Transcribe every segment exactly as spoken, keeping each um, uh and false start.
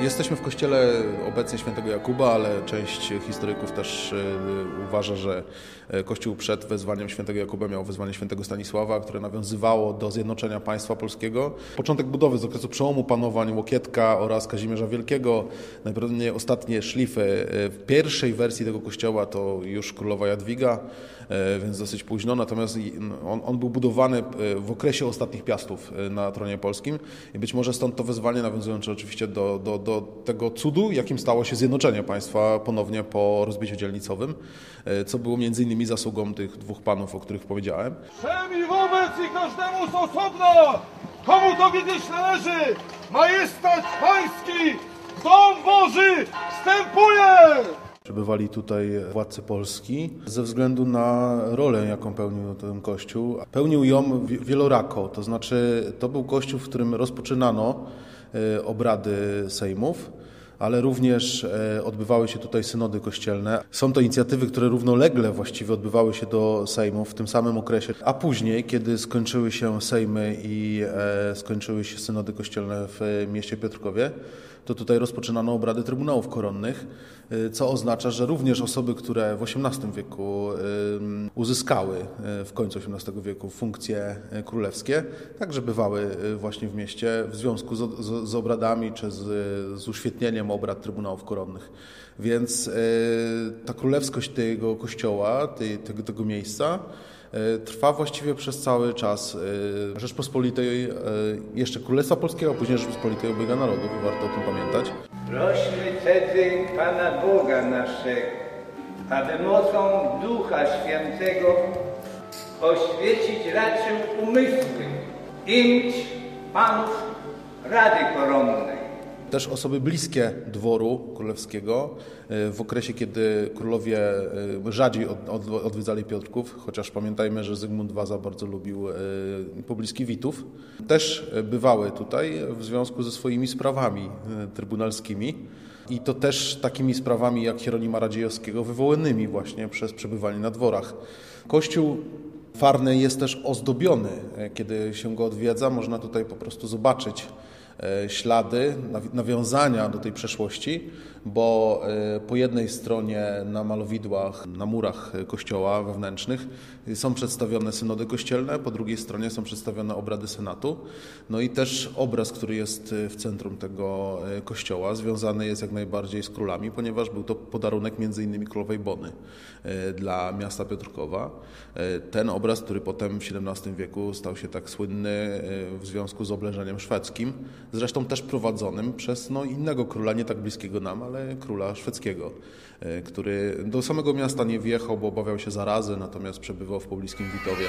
Jesteśmy w kościele obecnie świętego Jakuba, ale część historyków też uważa, że kościół przed wezwaniem świętego Jakuba miał wezwanie świętego Stanisława, które nawiązywało do zjednoczenia państwa polskiego. Początek budowy z okresu przełomu panowań Łokietka oraz Kazimierza Wielkiego, najprawdopodobniej ostatnie szlify w pierwszej wersji tego kościoła to już królowa Jadwiga, więc dosyć późno, natomiast on, on był budowany w okresie ostatnich piastów na tronie polskim i być może stąd to wezwanie, nawiązujące oczywiście do, do, do tego cudu, jakim stało się zjednoczenie państwa ponownie po rozbiciu dzielnicowym, co było między innymi zasługą tych dwóch panów, o których powiedziałem. Wszem i wobec i każdemu z osobna, komu to wiedzieć należy, majestat pański, dom Boży wstępuje! Przybywali tutaj władcy Polski ze względu na rolę, jaką pełnił ten kościół. Pełnił ją wielorako, to znaczy to był kościół, w którym rozpoczynano obrady sejmów, ale również odbywały się tutaj synody kościelne. Są to inicjatywy, które równolegle właściwie odbywały się do sejmów w tym samym okresie, a później, kiedy skończyły się sejmy i skończyły się synody kościelne w mieście Piotrkowie, to tutaj rozpoczynano obrady trybunałów koronnych, co oznacza, że również osoby, które w osiemnastym wieku uzyskały w końcu osiemnastego wieku funkcje królewskie, także bywały właśnie w mieście w związku z, z, z obradami czy z, z uświetnieniem obrad trybunałów koronnych. Więc ta królewskość tego kościoła, tej, tego, tego miejsca trwa właściwie przez cały czas Rzeczpospolitej, jeszcze Królestwa Polskiego, a później Rzeczpospolitej Obojga Narodów, warto o tym pamiętać. Prośmy tedy Pana Boga naszego, aby mocą Ducha Świętego oświecić raczył umysły imć Panów Rady Koronnej. Też osoby bliskie dworu królewskiego w okresie, kiedy królowie rzadziej odwiedzali Piotrków, chociaż pamiętajmy, że Zygmunt Waza bardzo lubił pobliski Witów, też bywały tutaj w związku ze swoimi sprawami trybunalskimi i to też takimi sprawami jak Hieronima Radziejowskiego wywołanymi właśnie przez przebywanie na dworach. Kościół Farny jest też ozdobiony. Kiedy się go odwiedza, można tutaj po prostu zobaczyć ślady, nawiązania do tej przeszłości, bo po jednej stronie na malowidłach, na murach kościoła wewnętrznych są przedstawione synody kościelne, po drugiej stronie są przedstawione obrady senatu. No i też obraz, który jest w centrum tego kościoła, związany jest jak najbardziej z królami, ponieważ był to podarunek między innymi królowej Bony dla miasta Piotrkowa. Ten obraz, który potem w siedemnastym wieku stał się tak słynny w związku z oblężeniem szwedzkim, zresztą też prowadzonym przez no, innego króla, nie tak bliskiego nam, ale króla szwedzkiego, który do samego miasta nie wjechał, bo obawiał się zarazy, natomiast przebywał w pobliskim Witowie.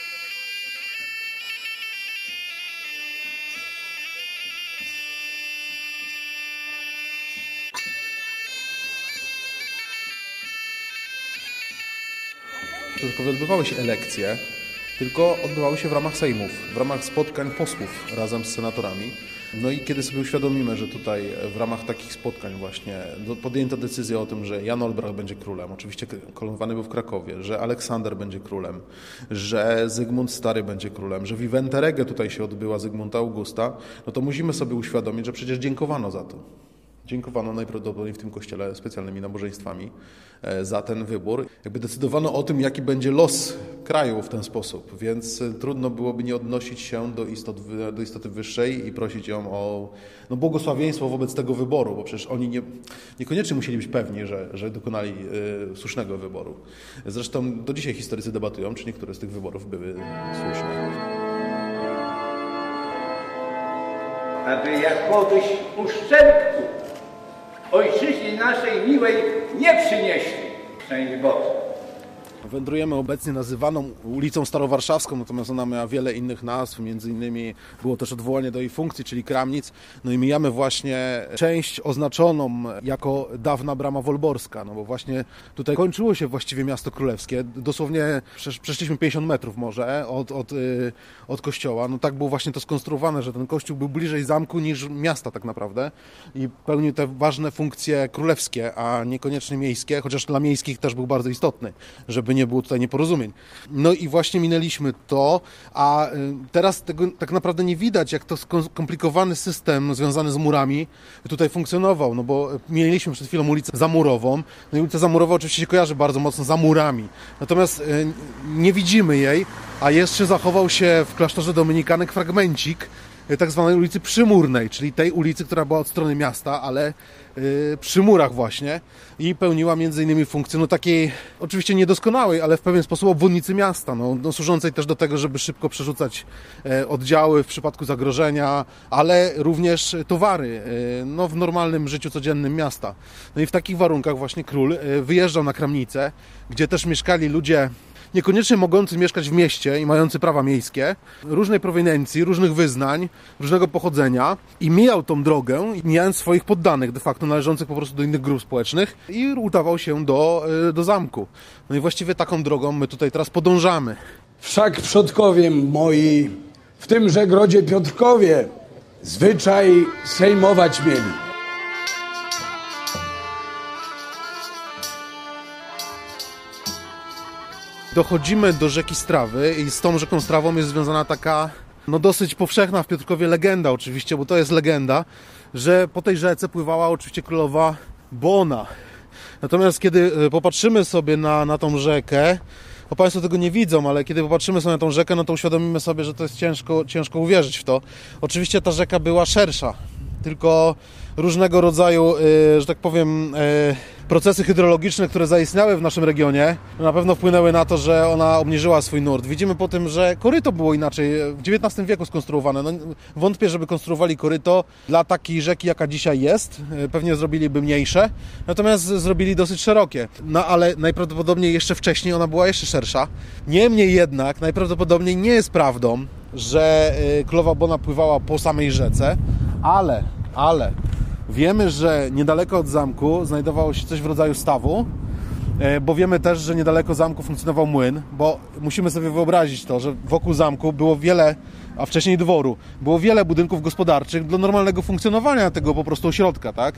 Tylko odbywały się elekcje, tylko odbywały się w ramach sejmów, w ramach spotkań posłów razem z senatorami. No i kiedy sobie uświadomimy, że tutaj w ramach takich spotkań właśnie podjęto decyzję o tym, że Jan Olbracht będzie królem, oczywiście koronowany był w Krakowie, że Aleksander będzie królem, że Zygmunt Stary będzie królem, że Vivente Rege tutaj się odbyła Zygmunta Augusta, no to musimy sobie uświadomić, że przecież dziękowano za to. Dziękowano najprawdopodobniej w tym kościele specjalnymi nabożeństwami za ten wybór. Jakby decydowano o tym, jaki będzie los kraju w ten sposób, więc trudno byłoby nie odnosić się do, istot, do istoty wyższej i prosić ją o no, błogosławieństwo wobec tego wyboru, bo przecież oni nie, niekoniecznie musieli być pewni, że, że dokonali y, słusznego wyboru. Zresztą do dzisiaj historycy debatują, czy niektóre z tych wyborów były słuszne. Aby jakobyś uszczerbku ojczyźnie naszej miłej nie przynieśli. Szczęść Boże. Wędrujemy obecnie nazywaną ulicą Starowarszawską, natomiast ona miała wiele innych nazw, między innymi było też odwołanie do jej funkcji, czyli Kramnic. No i mijamy właśnie część oznaczoną jako dawna brama wolborska, no bo właśnie tutaj kończyło się właściwie miasto królewskie. Dosłownie przeszliśmy pięćdziesiąt metrów może od, od, od kościoła. No tak było właśnie to skonstruowane, że ten kościół był bliżej zamku niż miasta tak naprawdę i pełnił te ważne funkcje królewskie, a niekoniecznie miejskie, chociaż dla miejskich też był bardzo istotny, żeby nie nie było tutaj nieporozumień. No i właśnie minęliśmy to, a teraz tego tak naprawdę nie widać, jak to skomplikowany system związany z murami tutaj funkcjonował, no bo mieliśmy przed chwilą ulicę Zamurową, no i ulica Zamurowa oczywiście się kojarzy bardzo mocno za murami, natomiast nie widzimy jej, a jeszcze zachował się w klasztorze dominikanek fragmencik tak zwanej ulicy Przymurnej, czyli tej ulicy, która była od strony miasta, ale yy, przy murach właśnie i pełniła między innymi funkcję no takiej oczywiście niedoskonałej, ale w pewien sposób obwodnicy miasta, no, no, służącej też do tego, żeby szybko przerzucać e, oddziały w przypadku zagrożenia, ale również towary e, no, w normalnym życiu codziennym miasta. No i w takich warunkach właśnie król e, wyjeżdżał na Kramnicę, gdzie też mieszkali ludzie niekoniecznie mogący mieszkać w mieście i mający prawa miejskie, różnej proweniencji, różnych wyznań, różnego pochodzenia i mijał tą drogę, mijając swoich poddanych, de facto należących po prostu do innych grup społecznych i udawał się do, do zamku. No i właściwie taką drogą my tutaj teraz podążamy. Wszak przodkowie moi w tymże grodzie Piotrkowie zwyczaj sejmować mieli. Dochodzimy do rzeki Strawy i z tą rzeką Strawą jest związana taka no dosyć powszechna w Piotrkowie legenda oczywiście, bo to jest legenda, że po tej rzece pływała oczywiście królowa Bona. Natomiast kiedy popatrzymy sobie na, na tą rzekę, bo Państwo tego nie widzą, ale kiedy popatrzymy sobie na tą rzekę, no to uświadomimy sobie, że to jest ciężko, ciężko uwierzyć w to. Oczywiście ta rzeka była szersza, tylko różnego rodzaju, że tak powiem, procesy hydrologiczne, które zaistniały w naszym regionie, na pewno wpłynęły na to, że ona obniżyła swój nurt. Widzimy po tym, że koryto było inaczej w dziewiętnastym wieku skonstruowane. No, wątpię, żeby konstruowali koryto dla takiej rzeki, jaka dzisiaj jest. Pewnie zrobiliby mniejsze, natomiast zrobili dosyć szerokie. No ale najprawdopodobniej jeszcze wcześniej ona była jeszcze szersza. Niemniej jednak najprawdopodobniej nie jest prawdą, że królowa Bona pływała po samej rzece, ale, ale wiemy, że niedaleko od zamku znajdowało się coś w rodzaju stawu, bo wiemy też, że niedaleko zamku funkcjonował młyn, bo musimy sobie wyobrazić to, że wokół zamku było wiele, a wcześniej dworu, było wiele budynków gospodarczych do normalnego funkcjonowania tego po prostu ośrodka, tak?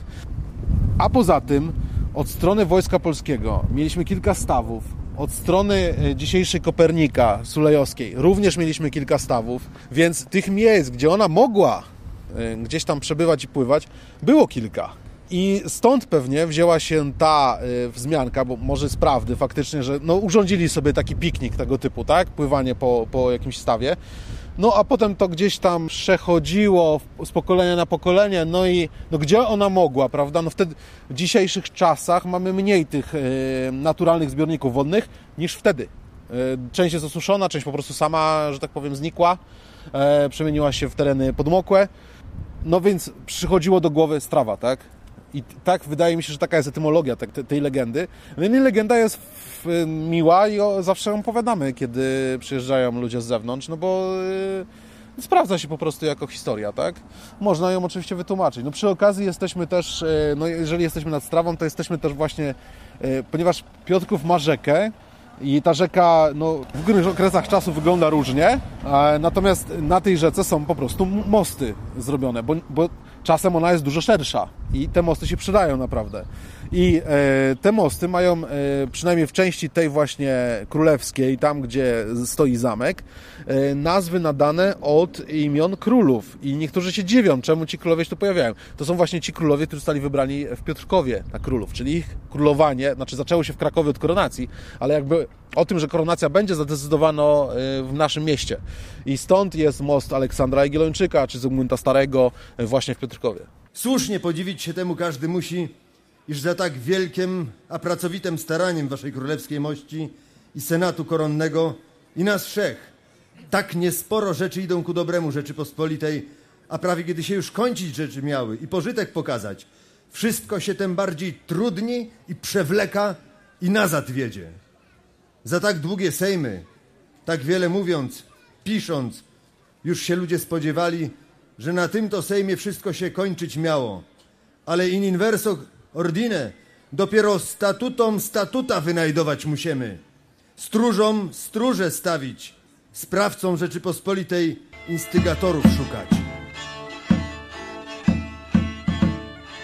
A poza tym od strony Wojska Polskiego mieliśmy kilka stawów, od strony dzisiejszej Kopernika Sulejowskiej również mieliśmy kilka stawów, więc tych miejsc, gdzie ona mogła gdzieś tam przebywać i pływać, było kilka. I stąd pewnie wzięła się ta wzmianka, bo może z prawdy faktycznie, że no, urządzili sobie taki piknik tego typu, tak? Pływanie po, po jakimś stawie. No a potem to gdzieś tam przechodziło z pokolenia na pokolenie, no i no, gdzie ona mogła, prawda? No wtedy w dzisiejszych czasach mamy mniej tych y, naturalnych zbiorników wodnych niż wtedy. Y, część jest osuszona, część po prostu sama, że tak powiem, znikła, y, przemieniła się w tereny podmokłe. No więc przychodziło do głowy Strawa, tak? I tak wydaje mi się, że taka jest etymologia tej, tej legendy. No i legenda jest miła i o, zawsze ją opowiadamy, kiedy przyjeżdżają ludzie z zewnątrz, no bo yy, sprawdza się po prostu jako historia, tak? Można ją oczywiście wytłumaczyć. No przy okazji jesteśmy też, yy, no jeżeli jesteśmy nad Strawą, to jesteśmy też właśnie, yy, ponieważ Piotrków ma rzekę, i ta rzeka no, w różnych okresach czasu wygląda różnie, natomiast na tej rzece są po prostu mosty zrobione, bo, bo czasem ona jest dużo szersza i te mosty się przydają naprawdę. I e, te mosty mają, e, przynajmniej w części tej właśnie królewskiej, tam gdzie stoi zamek, e, nazwy nadane od imion królów. I niektórzy się dziwią, czemu ci królowie się tu pojawiają. To są właśnie ci królowie, którzy zostali wybrani w Piotrkowie na królów, czyli ich królowanie, znaczy zaczęło się w Krakowie od koronacji, ale jakby o tym, że koronacja będzie, zadecydowano w naszym mieście. I stąd jest most Aleksandra Jagiellończyka, czy Zygmunta Starego właśnie w Piotrkowie. Słusznie podziwić się temu każdy musi, iż za tak wielkim, a pracowitym staraniem waszej królewskiej mości i senatu koronnego i nas wszech tak niesporo rzeczy idą ku dobremu Rzeczypospolitej, a prawie kiedy się już kończyć rzeczy miały i pożytek pokazać, wszystko się tym bardziej trudni i przewleka i nazad wiedzie. Za tak długie sejmy, tak wiele mówiąc, pisząc, już się ludzie spodziewali, że na tym to sejmie wszystko się kończyć miało. Ale in inverso ordine dopiero statutom statuta wynajdować musimy. Stróżom stróże stawić, sprawcom Rzeczypospolitej instygatorów szukać.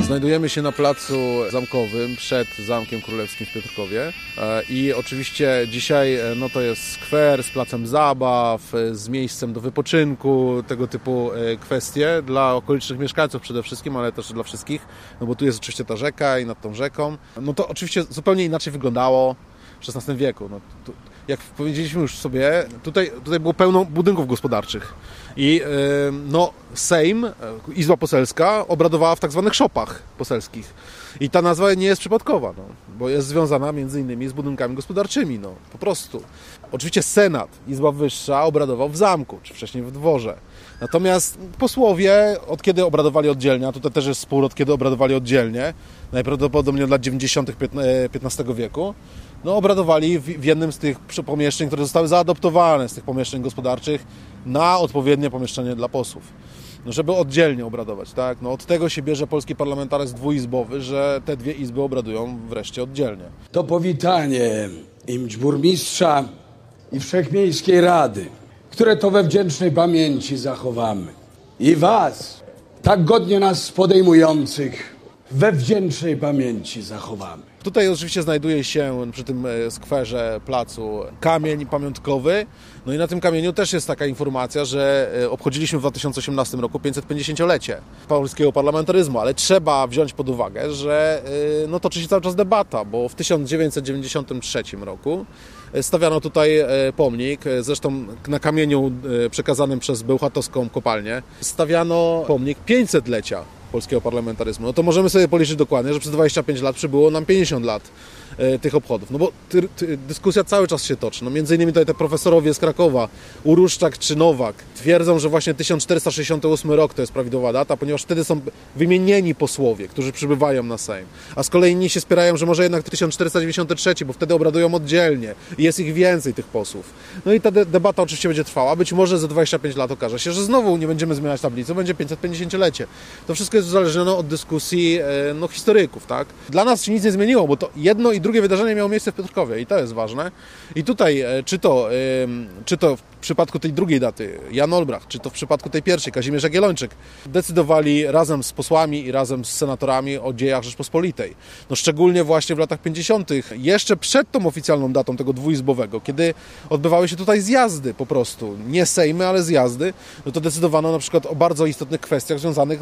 Znajdujemy się na placu zamkowym przed Zamkiem Królewskim w Piotrkowie i oczywiście dzisiaj no to jest skwer z placem zabaw, z miejscem do wypoczynku, tego typu kwestie dla okolicznych mieszkańców przede wszystkim, ale też dla wszystkich, no bo tu jest oczywiście ta rzeka i nad tą rzeką. No to oczywiście zupełnie inaczej wyglądało w szesnastym wieku. No, tu, jak powiedzieliśmy już sobie, tutaj, tutaj było pełno budynków gospodarczych i yy, no, Sejm, Izba Poselska obradowała w tak zwanych szopach poselskich. I ta nazwa nie jest przypadkowa, no, bo jest związana między innymi z budynkami gospodarczymi, no, po prostu. Oczywiście Senat, Izba Wyższa obradował w zamku, czy wcześniej w dworze. Natomiast posłowie, od kiedy obradowali oddzielnie, a tutaj też jest spór, od kiedy obradowali oddzielnie, najprawdopodobniej od lat dziewięćdziesiątych piętnastego wieku, no, obradowali w, w jednym z tych pomieszczeń, które zostały zaadoptowane z tych pomieszczeń gospodarczych na odpowiednie pomieszczenie dla posłów. No, żeby oddzielnie obradować, tak? No, od tego się bierze polski parlamentaryzm dwuizbowy, że te dwie izby obradują wreszcie oddzielnie. To powitanie im burmistrza i Wszechmiejskiej Rady, które to we wdzięcznej pamięci zachowamy. I was, tak godnie nas podejmujących, we wdzięcznej pamięci zachowamy. Tutaj oczywiście znajduje się przy tym skwerze, placu kamień pamiątkowy. No i na tym kamieniu też jest taka informacja, że obchodziliśmy w dwa tysiące osiemnastym roku pięćsetpięćdziesięciolecie polskiego parlamentaryzmu, ale trzeba wziąć pod uwagę, że no, toczy się cały czas debata, bo w tysiąc dziewięćset dziewięćdziesiątym trzecim roku stawiano tutaj pomnik, zresztą na kamieniu przekazanym przez bełchatowską kopalnię, stawiano pomnik pięćsetlecia polskiego parlamentaryzmu. No to możemy sobie policzyć dokładnie, że przez dwadzieścia pięć lat przybyło nam pięćdziesiąt lat e, tych obchodów. No bo ty, ty, dyskusja cały czas się toczy. No między innymi tutaj te profesorowie z Krakowa, Uruszczak czy Nowak, twierdzą, że właśnie tysiąc czterysta sześćdziesiąty ósmy rok to jest prawidłowa data, ponieważ wtedy są wymienieni posłowie, którzy przybywają na Sejm. A z kolei inni się spierają, że może jednak tysiąc czterysta dziewięćdziesiąty trzeci, bo wtedy obradują oddzielnie i jest ich więcej, tych posłów. No i ta de- debata oczywiście będzie trwała. Być może za dwadzieścia pięć lat okaże się, że znowu nie będziemy zmieniać tablicy, będzie pięćsetpięćdziesięciolecie. To wszystko jest uzależnione od dyskusji no, historyków, tak? Dla nas się nic nie zmieniło, bo to jedno i drugie wydarzenie miało miejsce w Piotrkowie i to jest ważne. I tutaj, czy to, czy to w przypadku tej drugiej daty Jan Olbracht, czy to w przypadku tej pierwszej Kazimierz Jagiellończyk, decydowali razem z posłami i razem z senatorami o dziejach Rzeczpospolitej. No szczególnie właśnie w latach pięćdziesiątych, jeszcze przed tą oficjalną datą tego dwuizbowego, kiedy odbywały się tutaj zjazdy po prostu, nie sejmy, ale zjazdy, no to decydowano na przykład o bardzo istotnych kwestiach związanych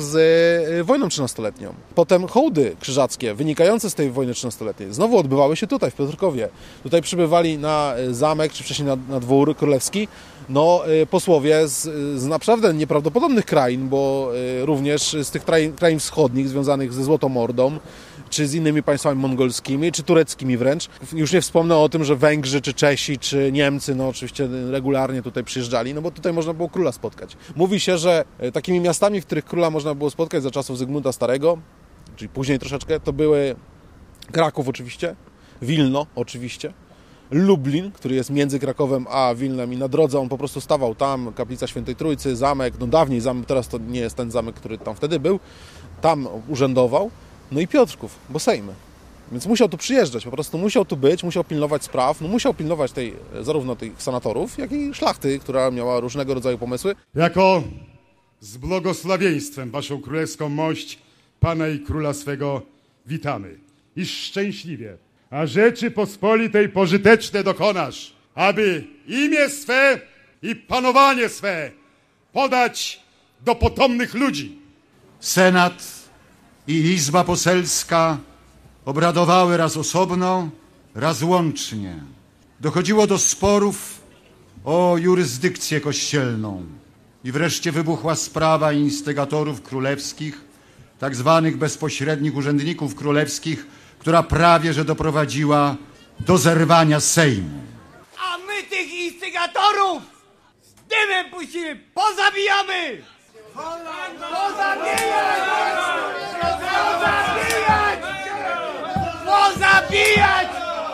z wojną trzynastoletnią. Potem hołdy krzyżackie wynikające z tej wojny trzynastoletniej znowu odbywały się tutaj w Piotrkowie. Tutaj przybywali na zamek, czy wcześniej na, na dwór królewski, no posłowie z, z naprawdę nieprawdopodobnych krain, bo również z tych krain, krain wschodnich związanych ze Złotomordą, czy z innymi państwami mongolskimi, czy tureckimi wręcz. Już nie wspomnę o tym, że Węgrzy, czy Czesi, czy Niemcy, no oczywiście regularnie tutaj przyjeżdżali, no bo tutaj można było króla spotkać. Mówi się, że takimi miastami, w których króla można było spotkać za czasów Zygmunta Starego, czyli później troszeczkę, to były Kraków oczywiście, Wilno oczywiście, Lublin, który jest między Krakowem a Wilnem i na drodze on po prostu stawał tam, kaplica Świętej Trójcy, zamek, no dawniej zamek, teraz to nie jest ten zamek, który tam wtedy był, tam urzędował, no i Piotrków, bo Sejmy. Więc musiał tu przyjeżdżać, po prostu musiał tu być, musiał pilnować spraw, no musiał pilnować tej, zarówno tych senatorów, jak i szlachty, która miała różnego rodzaju pomysły. Jako z błogosławieństwem waszą królewską mość, Pana i Króla swego witamy. I szczęśliwie, a Rzeczy Pospolitej pożyteczne dokonasz, aby imię swe i panowanie swe podać do potomnych ludzi. Senat i Izba Poselska obradowały raz osobno, raz łącznie. Dochodziło do sporów o jurysdykcję kościelną i wreszcie wybuchła sprawa instygatorów królewskich, tak zwanych bezpośrednich urzędników królewskich, która prawie że doprowadziła do zerwania Sejmu. A my tych instygatorów z dymem puścimy, pozabijamy! Pozabijać! Pozabijać! Pozabijać!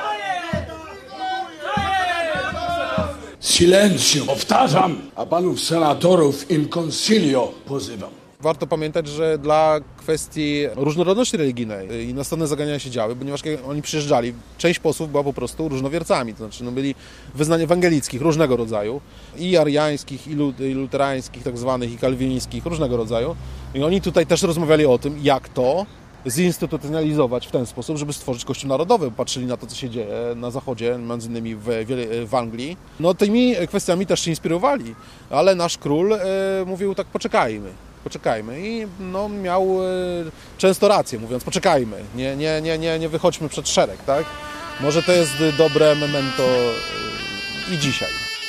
Silencio, powtarzam, a panów senatorów in consilio pozywam. Warto pamiętać, że dla kwestii różnorodności religijnej i następne zaganiania się działy, ponieważ oni przyjeżdżali, część posłów była po prostu różnowiercami, to znaczy no byli wyznań ewangelickich różnego rodzaju, i ariańskich, i, lu- i luterańskich tak zwanych, i kalwinińskich, różnego rodzaju. I oni tutaj też rozmawiali o tym, jak to, zinstytucjonalizować w ten sposób, żeby stworzyć Kościół Narodowy. Patrzyli na to, co się dzieje na Zachodzie, między innymi w, w Anglii. No tymi kwestiami też się inspirowali, ale nasz król e, mówił tak, poczekajmy, poczekajmy i no, miał e, często rację, mówiąc poczekajmy, nie, nie, nie, nie, nie wychodźmy przed szereg, tak? Może to jest dobre memento e, i dzisiaj.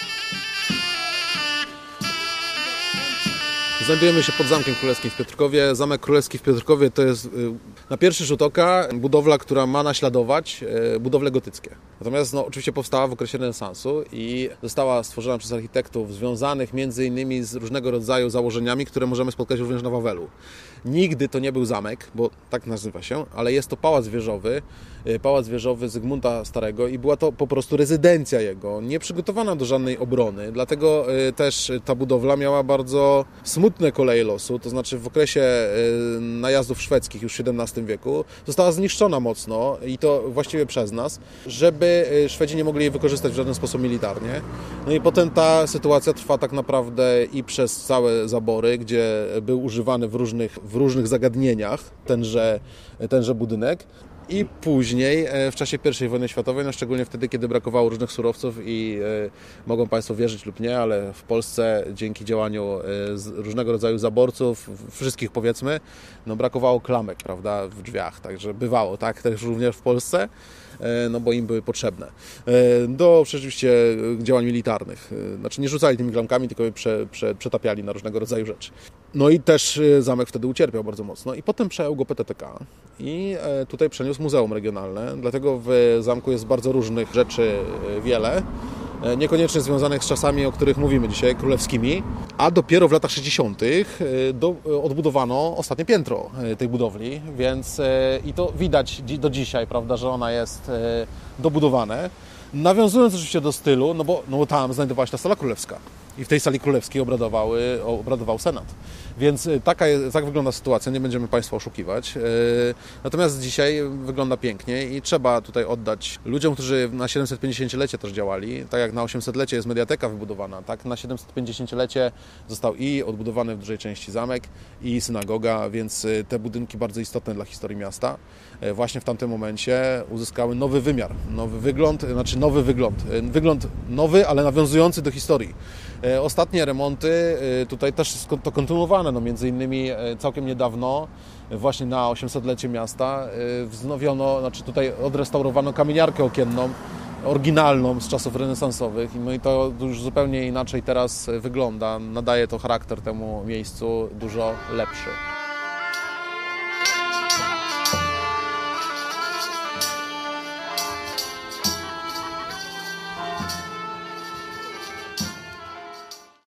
Znajdujemy się pod Zamkiem Królewskim w Piotrkowie. Zamek Królewski w Piotrkowie to jest na pierwszy rzut oka budowla, która ma naśladować budowle gotyckie. Natomiast no, oczywiście powstała w okresie renesansu i została stworzona przez architektów związanych między innymi z różnego rodzaju założeniami, które możemy spotkać również na Wawelu. Nigdy to nie był zamek, bo tak nazywa się, ale jest to pałac wieżowy, pałac wieżowy Zygmunta Starego i była to po prostu rezydencja jego, nie przygotowana do żadnej obrony, dlatego też ta budowla miała bardzo smutne koleje losu, to znaczy w okresie najazdów szwedzkich już w siedemnastym wieku została zniszczona mocno i to właściwie przez nas, żeby Szwedzi nie mogli jej wykorzystać w żaden sposób militarnie. No i potem ta sytuacja trwa tak naprawdę i przez całe zabory, gdzie był używany w różnych, w różnych zagadnieniach tenże, tenże budynek. I później, w czasie pierwszej wojny światowej, no szczególnie wtedy, kiedy brakowało różnych surowców i e, mogą Państwo wierzyć lub nie, ale w Polsce dzięki działaniu e, z różnego rodzaju zaborców, wszystkich powiedzmy, no brakowało klamek, prawda, w drzwiach, także bywało, tak, też również w Polsce, e, no bo im były potrzebne. E, do oczywiście działań militarnych, e, znaczy nie rzucali tymi klamkami, tylko je prze, prze, przetapiali na różnego rodzaju rzeczy. No i też zamek wtedy ucierpiał bardzo mocno i potem przejął go P T T K i tutaj przeniósł muzeum regionalne, dlatego w zamku jest bardzo różnych rzeczy wiele, niekoniecznie związanych z czasami, o których mówimy dzisiaj, królewskimi, a dopiero w latach sześćdziesiątych do, odbudowano ostatnie piętro tej budowli, więc i to widać do dzisiaj, prawda, że ona jest dobudowane. Nawiązując oczywiście do stylu, no bo, no bo tam znajdowała się ta sala królewska i w tej sali królewskiej obradowały, obradował Senat. Więc taka jest, tak wygląda sytuacja, nie będziemy Państwa oszukiwać. Natomiast dzisiaj wygląda pięknie i trzeba tutaj oddać ludziom, którzy na siedemsetpięćdziesięciolecie też działali. Tak jak na osiemsetlecie jest mediateka wybudowana, tak na siedemsetpięćdziesięciolecie został i odbudowany w dużej części zamek i synagoga, więc te budynki bardzo istotne dla historii miasta właśnie w tamtym momencie uzyskały nowy wymiar, nowy wygląd, znaczy nowy wygląd, wygląd nowy, ale nawiązujący do historii. Ostatnie remonty tutaj też to kontynuowane, no między innymi całkiem niedawno właśnie na osiemsetlecie miasta wznowiono, znaczy tutaj odrestaurowano kamieniarkę okienną, oryginalną z czasów renesansowych, no i to już zupełnie inaczej teraz wygląda, nadaje to charakter temu miejscu dużo lepszy.